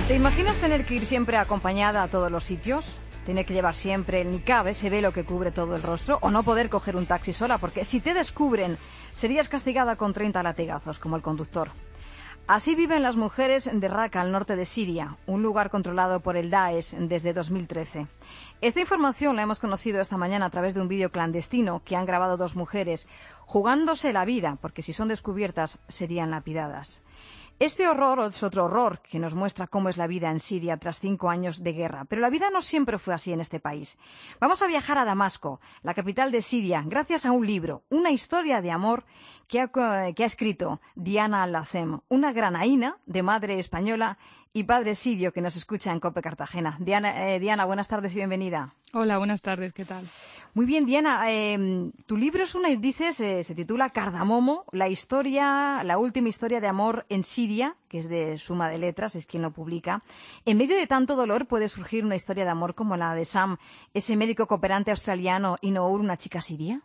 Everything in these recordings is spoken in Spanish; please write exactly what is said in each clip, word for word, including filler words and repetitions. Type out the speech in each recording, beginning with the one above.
¿Te imaginas tener que ir siempre acompañada a todos los sitios? Tener que llevar siempre el niqab, ese velo que cubre todo el rostro, o no poder coger un taxi sola, porque si te descubren, serías castigada con treinta latigazos, como el conductor. Así viven las mujeres de Raqqa, al norte de Siria, un lugar controlado por el Daesh desde dos mil trece. Esta información la hemos conocido esta mañana a través de un vídeo clandestino que han grabado dos mujeres, jugándose la vida, porque si son descubiertas serían lapidadas. Este horror es otro horror que nos muestra cómo es la vida en Siria tras cinco años de guerra. Pero la vida no siempre fue así en este país. Vamos a viajar a Damasco, la capital de Siria, gracias a un libro, una historia de amor que ha, que ha escrito Diana Al-Azem, una granaína de madre española y padre sirio que nos escucha en COPE Cartagena. Diana, eh, Diana, buenas tardes y bienvenida. Hola, buenas tardes, ¿qué tal? Muy bien, Diana, eh, tu libro es una, dices, eh, se titula Cardamomo, la historia, la última historia de amor en Siria, que es de Suma de Letras, es quien lo publica. En medio de tanto dolor puede surgir una historia de amor como la de Sam, ese médico cooperante australiano, y Nour, una chica siria.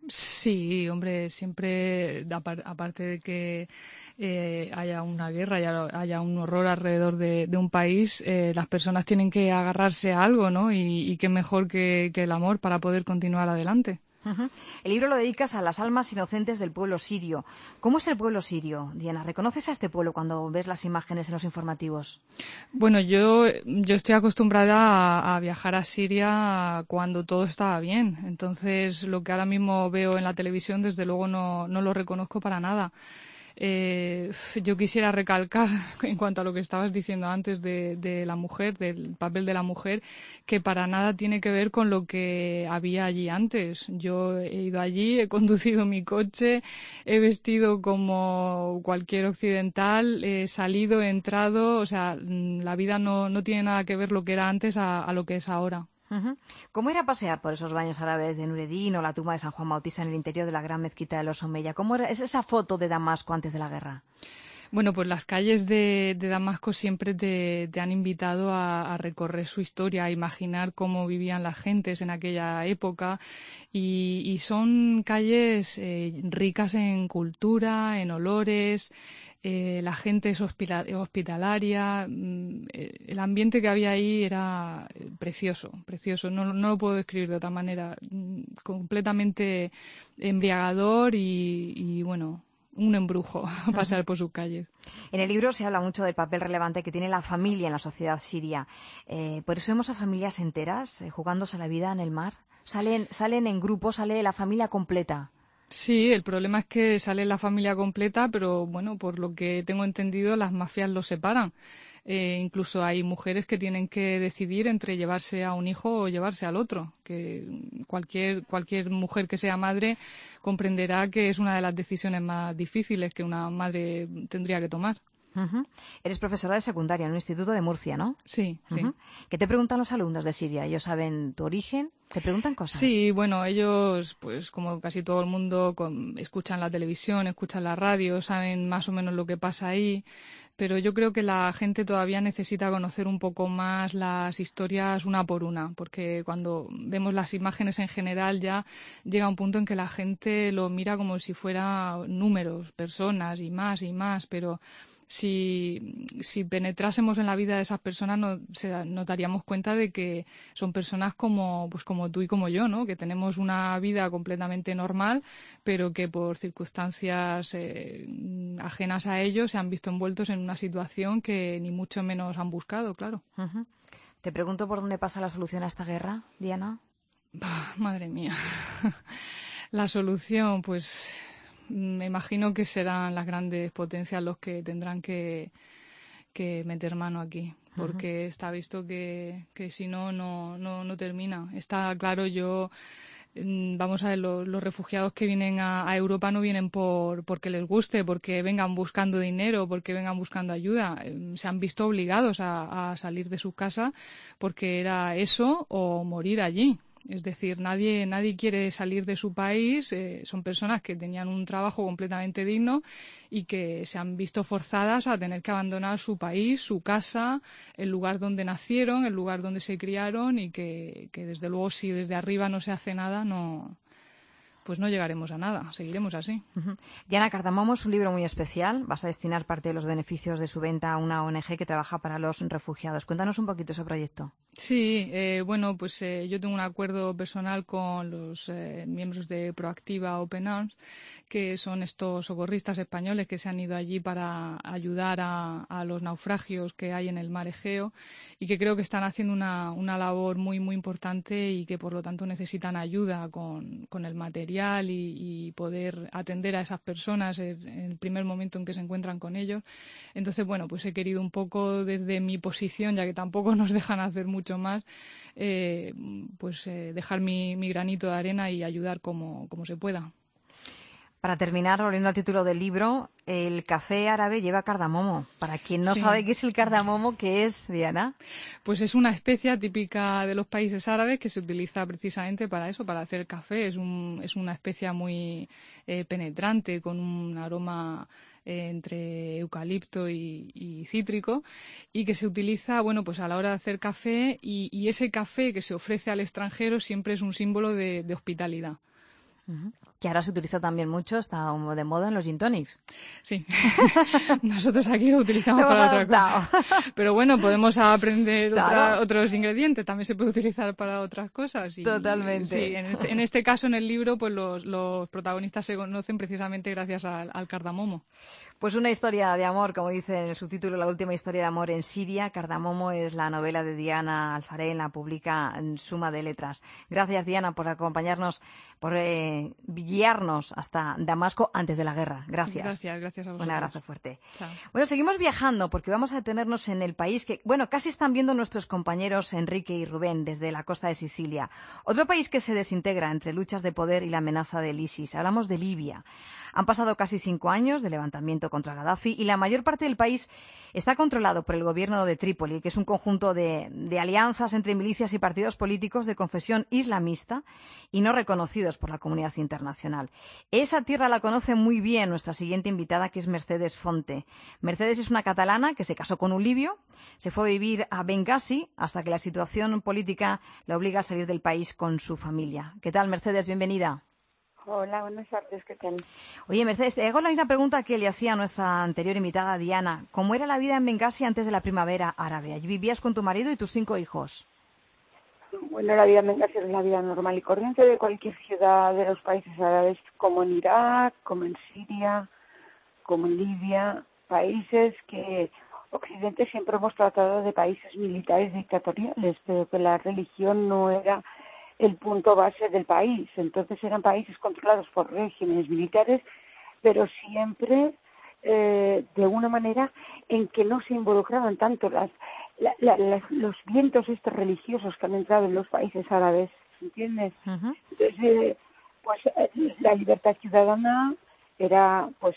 Sí, hombre, siempre, aparte de que eh, haya una guerra, haya, haya un horror alrededor de, de un país, eh, las personas tienen que agarrarse a algo, ¿no? Y, y qué mejor que, que el amor para poder continuar adelante. Uh-huh. El libro lo dedicas a las almas inocentes del pueblo sirio. ¿Cómo es el pueblo sirio, Diana? ¿Reconoces a este pueblo cuando ves las imágenes en los informativos? Bueno, yo, yo estoy acostumbrada a, a viajar a Siria cuando todo estaba bien. Entonces, lo que ahora mismo veo en la televisión, desde luego no, no lo reconozco para nada. Eh, yo quisiera recalcar, en cuanto a lo que estabas diciendo antes de, de la mujer, del papel de la mujer, que para nada tiene que ver con lo que había allí antes. Yo he ido allí, he conducido mi coche, he vestido como cualquier occidental, he salido, he entrado, o sea, la vida no, no tiene nada que ver lo que era antes a, a lo que es ahora. Uh-huh. ¿Cómo era pasear por esos baños árabes de Nureddin o la tumba de San Juan Bautista en el interior de la gran mezquita de los Omeya? ¿Cómo era, es esa foto de Damasco antes de la guerra? Bueno, pues las calles de, de Damasco siempre te, te han invitado a, a recorrer su historia, a imaginar cómo vivían las gentes en aquella época y, y son calles eh, ricas en cultura, en olores. Eh, la gente es hospitalaria, el ambiente que había ahí era precioso, precioso, no, no lo puedo describir de otra manera, completamente embriagador y, y bueno, un embrujo pasar por sus calles. En el libro se habla mucho del papel relevante que tiene la familia en la sociedad siria. Eh, por eso vemos a familias enteras eh, jugándose la vida en el mar. Salen, salen en grupo, sale la familia completa. Sí, el problema es que sale la familia completa, pero bueno, por lo que tengo entendido, las mafias los separan. Eh, incluso hay mujeres que tienen que decidir entre llevarse a un hijo o llevarse al otro, que cualquier, cualquier mujer que sea madre comprenderá que es una de las decisiones más difíciles que una madre tendría que tomar. Uh-huh. Eres profesora de secundaria en un instituto de Murcia, ¿no? Sí, sí. Uh-huh. ¿Qué te preguntan los alumnos de Siria? ¿Ellos saben tu origen? ¿Te preguntan cosas? Sí, bueno, ellos, pues como casi todo el mundo, con, escuchan la televisión, escuchan la radio, saben más o menos lo que pasa ahí, pero yo creo que la gente todavía necesita conocer un poco más las historias una por una, porque cuando vemos las imágenes en general ya llega un punto en que la gente lo mira como si fuera números, personas y más y más, pero Si, si penetrásemos en la vida de esas personas no, se, nos daríamos cuenta de que son personas como, pues como tú y como yo, ¿no? Que tenemos una vida completamente normal, pero que por circunstancias eh, ajenas a ellos se han visto envueltos en una situación que ni mucho menos han buscado, claro. Uh-huh. Te pregunto por dónde pasa la solución a esta guerra, Diana. Bah, madre mía. La solución, pues me imagino que serán las grandes potencias los que tendrán que, que meter mano aquí, porque uh-huh. está visto que, que si no, no, no, no termina. Está claro, yo, vamos a ver, los, los refugiados que vienen a, a Europa no vienen por porque les guste, porque vengan buscando dinero, porque vengan buscando ayuda. Se han visto obligados a, a salir de su casa porque era eso o morir allí. Es decir, nadie, nadie quiere salir de su país. Eh, son personas que tenían un trabajo completamente digno y que se han visto forzadas a tener que abandonar su país, su casa, el lugar donde nacieron, el lugar donde se criaron y que, que desde luego, si desde arriba no se hace nada, no, pues no llegaremos a nada, seguiremos así. Uh-huh. Diana, Cardamomo es un libro muy especial. Vas a destinar parte de los beneficios de su venta a una O N G que trabaja para los refugiados. Cuéntanos un poquito ese proyecto. Sí, eh, bueno, pues eh, yo tengo un acuerdo personal con los eh, miembros de Proactiva Open Arms, que son estos socorristas españoles que se han ido allí para ayudar a, a los naufragios que hay en el mar Egeo y que creo que están haciendo una, una labor muy, muy importante y que, por lo tanto, necesitan ayuda con, con el material y, y poder atender a esas personas en, en el primer momento en que se encuentran con ellos. Entonces, bueno, pues he querido un poco desde mi posición, ya que tampoco nos dejan hacer mucho mucho más, eh, pues eh, dejar mi, mi granito de arena y ayudar como, como se pueda. Para terminar, volviendo al título del libro, el café árabe lleva cardamomo. Para quien no sí. sabe qué es el cardamomo, ¿qué es, Diana? Pues es una especia típica de los países árabes que se utiliza precisamente para eso, para hacer café. Es, un, es una especia muy eh, penetrante, con un aroma eh, entre eucalipto y, y cítrico, y que se utiliza, bueno, pues a la hora de hacer café, y, y ese café que se ofrece al extranjero siempre es un símbolo de, de hospitalidad. Uh-huh. Que ahora se utiliza también mucho, está de moda en los gin tonics. Sí, nosotros aquí lo utilizamos lo para otra cosa. Pero bueno, podemos aprender claro. otra, otros ingredientes, también se puede utilizar para otras cosas. Y, Totalmente. Sí, en, en este caso, en el libro, pues los, los protagonistas se conocen precisamente gracias al, al cardamomo. Pues una historia de amor, como dice en el subtítulo, la última historia de amor en Siria. Cardamomo es la novela de Diana Alfarén, la publica en Suma de Letras. Gracias, Diana, por acompañarnos, por eh, guiarnos hasta Damasco antes de la guerra. Gracias. Gracias, gracias a vosotros. Un abrazo fuerte. Chao. Bueno, seguimos viajando porque vamos a detenernos en el país que, bueno, casi están viendo nuestros compañeros Enrique y Rubén desde la costa de Sicilia. Otro país que se desintegra entre luchas de poder y la amenaza del ISIS. Hablamos de Libia. Han pasado casi cinco años de levantamiento contra Gaddafi y la mayor parte del país está controlado por el gobierno de Trípoli, que es un conjunto de, de alianzas entre milicias y partidos políticos de confesión islamista y no reconocidos por la comunidad internacional. Esa tierra la conoce muy bien nuestra siguiente invitada, que es Mercedes Fonte. Mercedes es una catalana que se casó con un libio, se fue a vivir a Bengasi hasta que la situación política la obliga a salir del país con su familia. ¿Qué tal, Mercedes? Bienvenida. Hola, buenas tardes, ¿qué tal? Oye, Mercedes, te hago la misma pregunta que le hacía a nuestra anterior invitada, Diana. ¿Cómo era la vida en Bengasi antes de la primavera árabe? Allí vivías con tu marido y tus cinco hijos. Bueno, la vida en Bengasi es la vida normal y corriente de cualquier ciudad de los países árabes, como en Irak, como en Siria, como en Libia, países que Occidente siempre hemos tratado de países militares dictatoriales, pero que la religión no era el punto base del país. Entonces eran países controlados por regímenes militares, pero siempre eh, de una manera en que no se involucraban tanto las, la, la, las, los vientos estos religiosos que han entrado en los países árabes, ¿entiendes? Uh-huh. Entonces, eh, pues eh, la libertad ciudadana era, pues,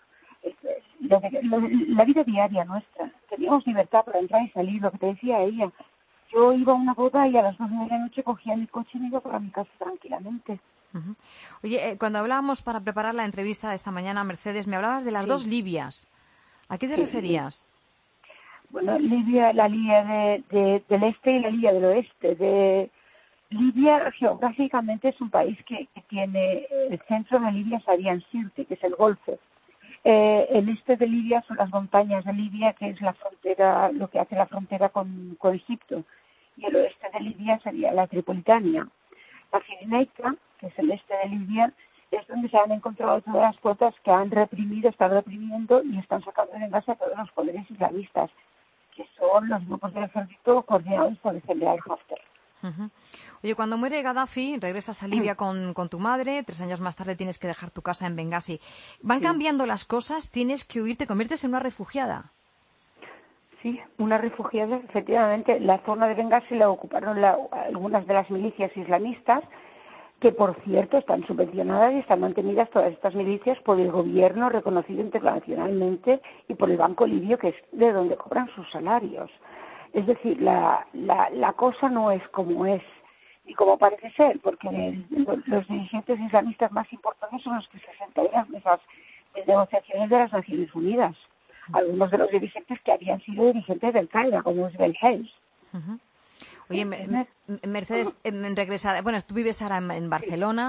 lo que, lo, la vida diaria nuestra. Teníamos libertad para entrar y salir, lo que te decía ella. Yo iba a una boda y a las doce de la noche cogía mi coche y me iba para mi casa tranquilamente. Uh-huh. Oye, eh, cuando hablábamos para preparar la entrevista esta mañana, Mercedes, me hablabas de las sí. dos Libias. ¿A qué te sí, refierías? Sí. Bueno, Libia, la Libia de, de, del este y la Libia del oeste. De Libia, geográficamente, es un país que, que tiene el centro de Libia, es Arian Sirte, que es el Golfo. Eh, el este de Libia son las montañas de Libia, que es la frontera, lo que hace la frontera con, con Egipto. Y el oeste de Libia sería la Tripolitania. La Cirenaica, que es el este de Libia, es donde se han encontrado todas las cuotas que han reprimido, están reprimiendo y están sacando de Bengasi a todos los poderes islamistas, que son los grupos del ejército coordinados por el general Haftar. Uh-huh. Oye, cuando muere Gaddafi, regresas a Libia con, con tu madre, tres años más tarde tienes que dejar tu casa en Bengasi. ¿Van sí. cambiando las cosas? ¿Tienes que huir? ¿Te conviertes en una refugiada? Sí, una refugiada, efectivamente. La zona de Bengasi la ocuparon la, algunas de las milicias islamistas, que por cierto están subvencionadas y están mantenidas todas estas milicias por el gobierno reconocido internacionalmente y por el Banco Libio, que es de donde cobran sus salarios. Es decir, la, la, la cosa no es como es y como parece ser, porque el, los, los dirigentes islamistas más importantes son los que se sentan en las mesas de negociaciones de las Naciones Unidas. Algunos de los dirigentes que habían sido dirigentes del Qaeda, como es Belhaj. Uh-huh. Oye, Mercedes, uh-huh. regresar, bueno, tú vives ahora en, en Barcelona,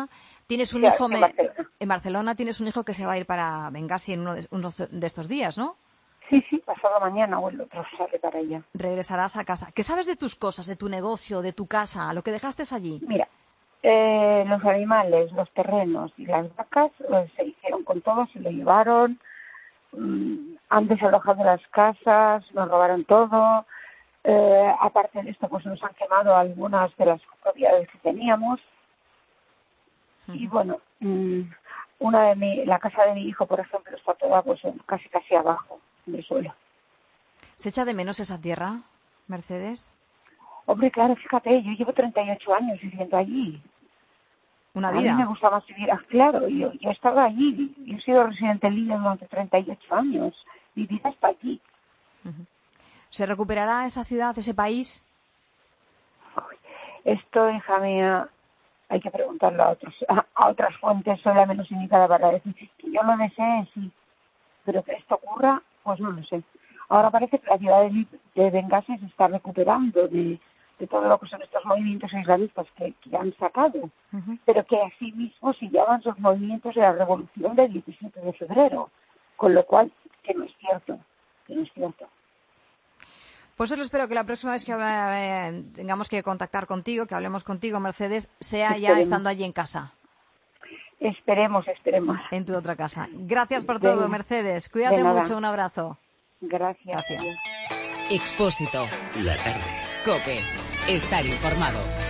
Tienes un Sí, hijo... en Me... Barcelona. En Barcelona tienes un hijo que se va a ir para Bengasi en uno de, unos de estos días, ¿no? Sí, sí, pasado mañana o el otro sale para allá. Regresarás a casa. ¿Qué sabes de tus cosas, de tu negocio, de tu casa, lo que dejaste allí? Mira, eh, los animales, los terrenos y las vacas eh, se hicieron con todo, se lo llevaron, mmm, han desalojado las casas, nos robaron todo. Eh, aparte de esto, pues nos han quemado algunas de las propiedades que teníamos. Uh-huh. Y bueno, mmm, una de mi, la casa de mi hijo, por ejemplo, está toda pues casi casi abajo del suelo. ¿Se echa de menos esa tierra, Mercedes? Hombre, claro, fíjate, yo llevo treinta y ocho años viviendo allí. Una vida. A mí me gusta más vivir, claro, yo, yo he estado allí, yo he sido residente en Lille durante treinta y ocho años, vivir hasta allí. Uh-huh. ¿Se recuperará esa ciudad, ese país? Esto, hija mía, hay que preguntarlo a otros, a, a otras fuentes, soy la menos indicada para decir que yo lo desee, sí, pero que esto ocurra, pues no lo sé. Ahora parece que la ciudad de, de Bengasi se está recuperando de, de todo lo que son estos movimientos islamistas que, que han sacado, uh-huh. pero que asimismo sillaban sus movimientos de la revolución del diecisiete de febrero, con lo cual, que no es cierto, que no es cierto. Pues solo espero que la próxima vez que eh, tengamos que contactar contigo, que hablemos contigo, Mercedes, sea esperemos. Ya estando allí en casa. Esperemos, esperemos. En tu otra casa. Gracias por todo, Mercedes. Cuídate mucho, un abrazo. Gracias. Gracias. Expósito. La tarde. COPE. Estar informado.